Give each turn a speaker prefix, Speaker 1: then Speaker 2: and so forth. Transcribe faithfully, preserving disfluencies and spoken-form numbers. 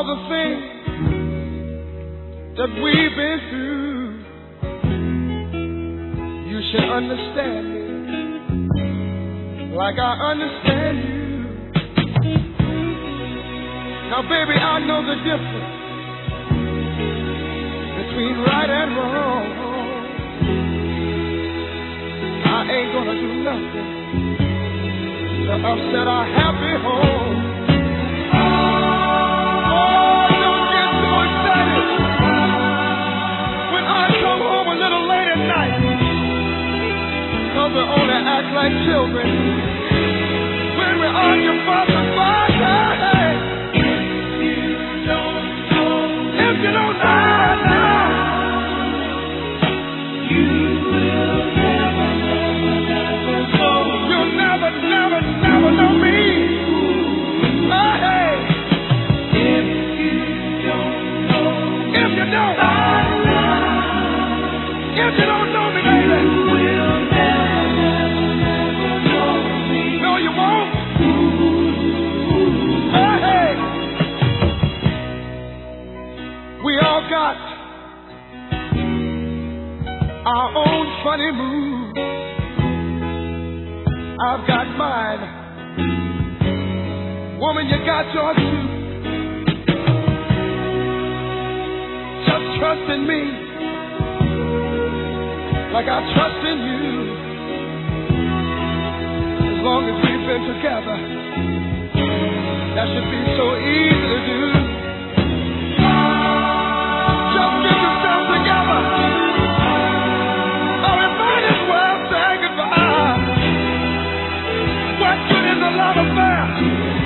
Speaker 1: the things that we've been through, you should understand me like I understand you. Now, baby, I know the difference between right and wrong. I ain't gonna do nothing to upset our happy home. Oh, don't get so excited when I come home a little late at night, 'cause we only act like children when we argue fuss and fight. If you don't know, if you don't know now, you will never, never, never know. You'll never, never, never know me. Oh, hey. If you don't know, if you don't, if you don't know me, baby, you will never, never, never know me. No, you won't. Oh, hey. We all got our own funny moves. I've got mine. Woman, you got yours too. Just trust in me like I trust in you. As long as we've been together, that should be so easy to do. Just get yourself together. Oh, we might as well say goodbye. What good is a love affair